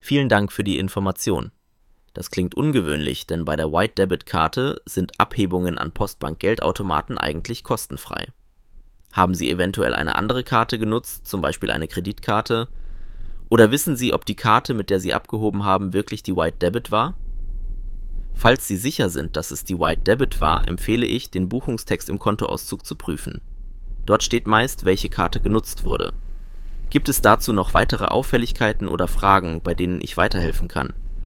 Vielen Dank für die Information. Das klingt ungewöhnlich, denn bei der White Debit Karte sind Abhebungen an Postbank-Geldautomaten eigentlich kostenfrei. Haben Sie eventuell eine andere Karte genutzt, zum Beispiel eine Kreditkarte? Oder wissen Sie, ob die Karte, mit der Sie abgehoben haben, wirklich die White Debit war? Falls Sie sicher sind, dass es die White Debit war, empfehle ich, den Buchungstext im Kontoauszug zu prüfen. Dort steht meist, welche Karte genutzt wurde. Gibt es dazu noch weitere Auffälligkeiten oder Fragen, bei denen ich weiterhelfen kann?